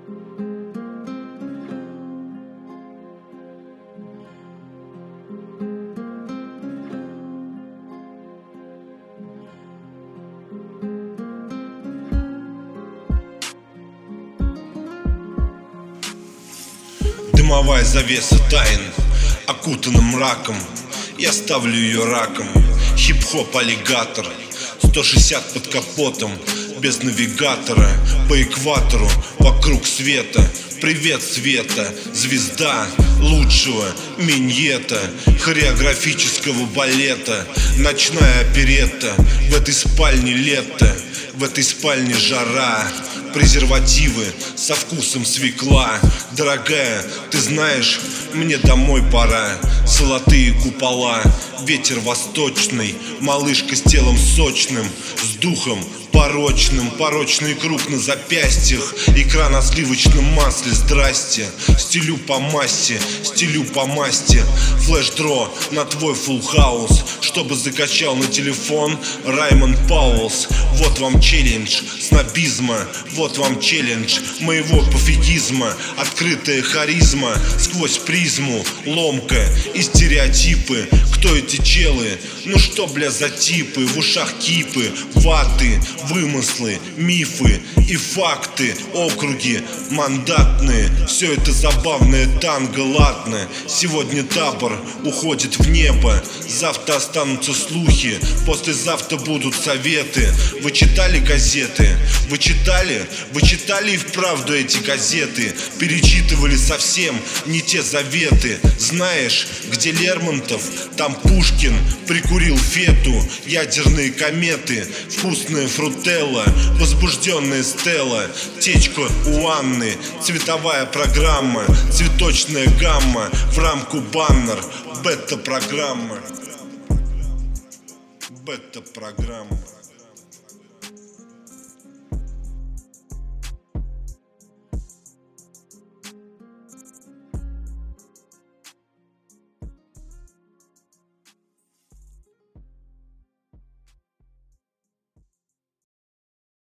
Дымовая завеса тайн, окутана мраком. Я ставлю ее раком. Хип-хоп аллигатор, 160 под капотом, без навигатора, по экватору, вокруг света. Привет, Света, звезда лучшего миньета, хореографического балета, ночная оперетта. В этой спальне лето, в этой спальне жара, презервативы со вкусом свекла. Дорогая, ты знаешь, мне домой пора. Золотые купола, ветер восточный, малышка с телом сочным, с духом порочным, порочный круг на запястьях, икра на сливочном масле, здрасте. Стелю по массе, стелю по масти, флеш-дро на твой фулл хаус, чтобы закачал на телефон Раймонд Пауэллс. Вот вам челлендж снобизма, вот вам челлендж моего пофигизма. Открытая харизма сквозь призму, ломка и стереотипы. Кто эти челы? Ну что, бля, за типы? В ушах кипы, ваты, вымыслы, мифы и факты. Округи мандатные, все это забавное танго, ладно. Сегодня табор уходит в небо, завтра останутся слухи, послезавтра будут советы. Вы читали газеты? Вы читали? Вы читали и вправду эти газеты? Перечитывали совсем не те заветы. Знаешь, где Лермонтов, там Пушкин прикурил фету. Ядерные кометы, вкусная фрутелла, возбужденная Стелла, течка у Анны, цветовая программа, цветочная гамма, в рамку баннер, бета-программа, бета-программа.